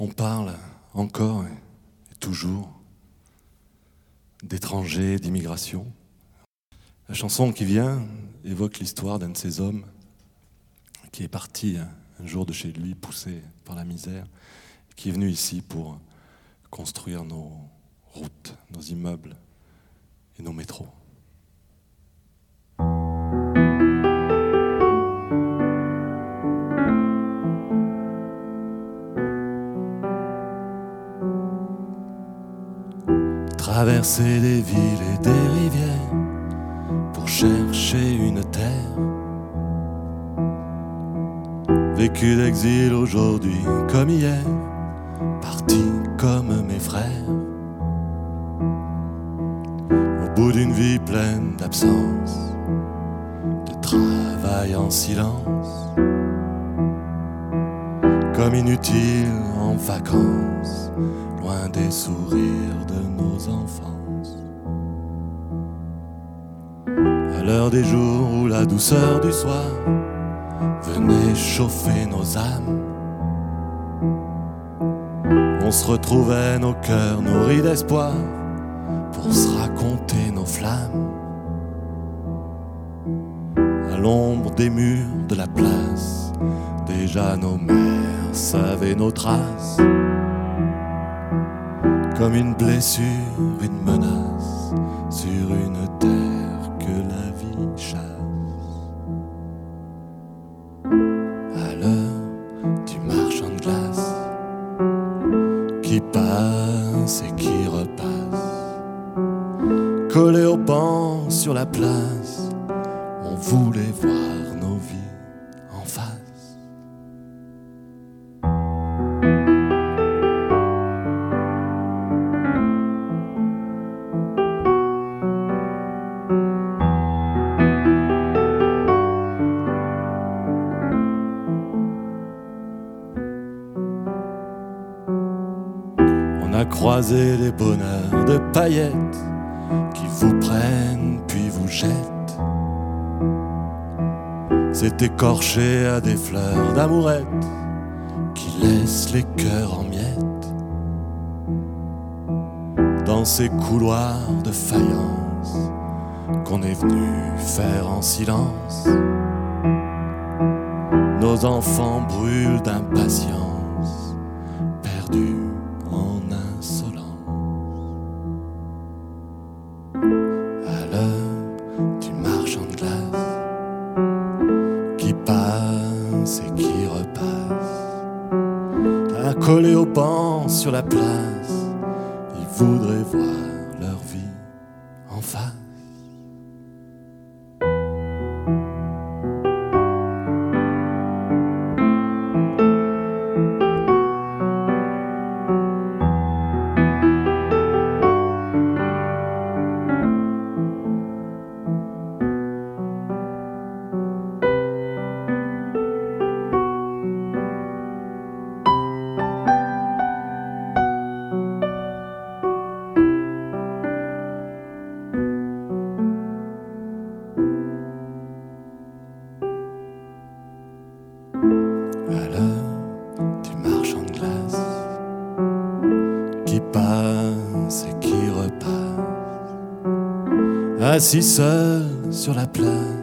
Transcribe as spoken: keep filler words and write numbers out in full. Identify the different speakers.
Speaker 1: On parle encore et toujours d'étrangers, d'immigration. La chanson qui vient évoque l'histoire d'un de ces hommes qui est parti un jour de chez lui, poussé par la misère, qui est venu ici pour construire nos routes, nos immeubles et nos métros. Traverser des villes et des rivières pour chercher une terre. Vécu d'exil aujourd'hui comme hier, parti comme mes frères. Au bout d'une vie pleine d'absence, de travail en silence, comme inutile en vacances, loin des sourires de nos enfances. À l'heure des jours où la douceur du soir venait chauffer nos âmes, on se retrouvait nos cœurs nourris d'espoir pour se raconter nos flammes. À l'ombre des murs de la place, déjà nos mères savaient nos traces. Comme une blessure, une menace sur une terre que la vie chasse. À l'heure du marchand de glace qui passe et qui repasse, collé au banc sur la place, on voulait voir nos vies en face. On a croisé les bonheurs de paillettes qui vous prennent puis vous jettent. C'est écorché à des fleurs d'amourettes qui laissent les cœurs en miettes. Dans ces couloirs de faïence qu'on est venu faire en silence, nos enfants brûlent d'impatience, perdus en insolence. À l'heure du marchand de glace qui passe et qui repasse, accolés au banc sur la place, ils voudraient voir leur vie en face. À l'heure du marchand de glace qui passe et qui repasse, assis seul sur la place,